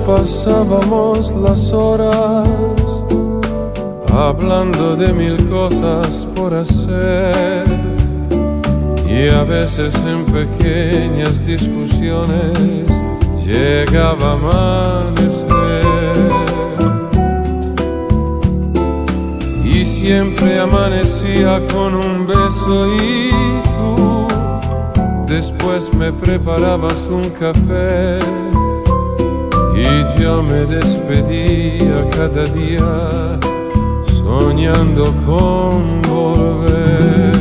pasábamos las horas hablando de mil cosas por hacer, y a veces en pequeñas discusiones llegaba a amanecer, y siempre amanecía con un beso y tú después me preparabas un café y yo me despedía cada día soñando con volver.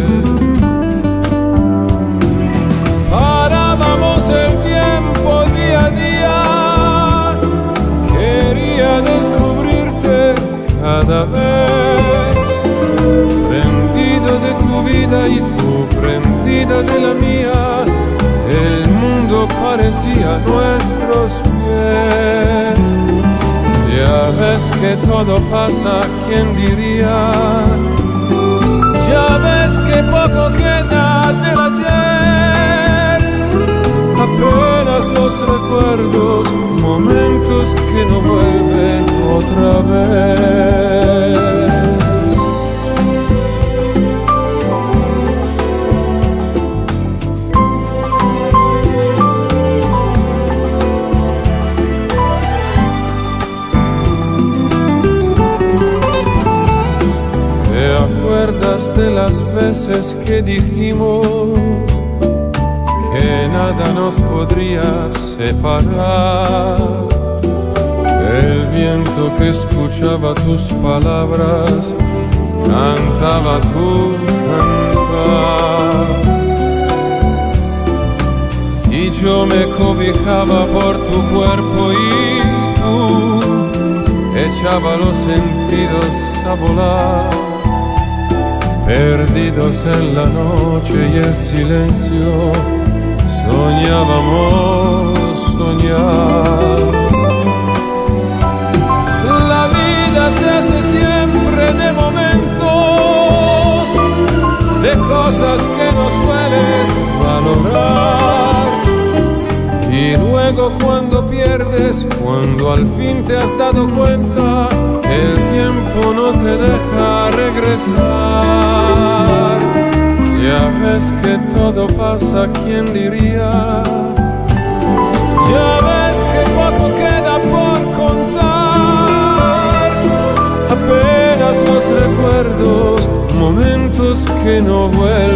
Parábamos el tiempo día a día, quería descubrirte cada vez, prendido de tu vida y tú prendida de la mía, el mundo parecía a nuestros pies. Ya ves que todo pasa, ¿quién diría? Ya ves que poco queda del ayer, apenas los recuerdos, momentos que no vuelven otra vez. De las veces que dijimos que nada nos podría separar, el viento que escuchaba tus palabras cantaba tu cantar, y yo me cobijaba por tu cuerpo y tú echaba los sentidos a volar, perdidos en la noche y el silencio, soñábamos soñar. La vida se hace siempre de momentos, de cosas que no sueles valorar, y luego cuando pierdes, cuando al fin te has dado cuenta, el tiempo no te deja regresar. Ya ves que todo pasa, ¿quién diría? Ya ves que poco queda por contar, apenas los recuerdos, momentos que no vuelven